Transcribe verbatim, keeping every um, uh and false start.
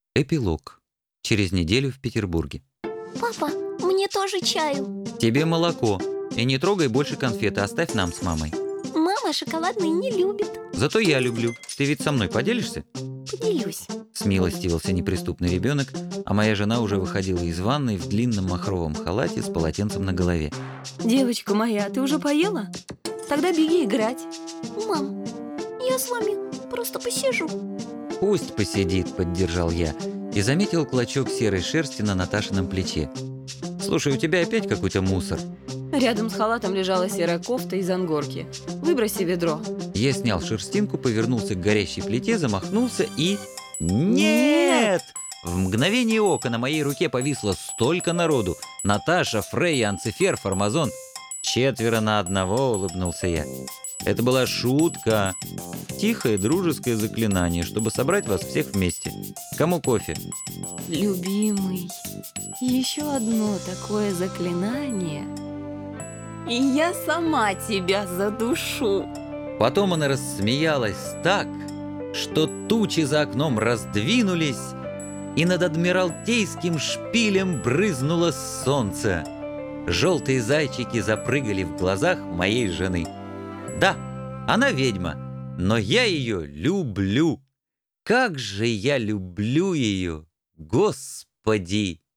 Эпилог. Через неделю в Петербурге. Папа, мне тоже чаю. Тебе молоко. И не трогай больше конфеты, оставь нам с мамой. Мама шоколадные не любит. Зато я люблю. Ты ведь со мной поделишься? Поделюсь. Смилостивился неприступный ребенок, а моя жена уже выходила из ванной в длинном махровом халате с полотенцем на голове. Девочка моя, ты уже поела? Тогда беги играть. Мам, я с вами просто посижу. Пусть посидит, поддержал я и заметил клочок серой шерсти на Наташином плече. Слушай, у тебя опять какой-то мусор. Рядом с халатом лежала серая кофта из ангорки. Выброси ведро. Я снял шерстинку, повернулся к горящей плите, замахнулся и... Нет! В мгновение ока на моей руке повисло столько народу. Наташа, Фрейя, Анцифер, Формазон. Четверо на одного, улыбнулся я. Это была шутка. Тихое дружеское заклинание, чтобы собрать вас всех вместе. Кому кофе? Любимый, еще одно такое заклинание, и я сама тебя задушу. Потом она рассмеялась так, что тучи за окном раздвинулись, и над Адмиралтейским шпилем брызнуло солнце. Желтые зайчики запрыгали в глазах моей жены. Да, она ведьма, но я ее люблю. Как же я люблю ее, Господи!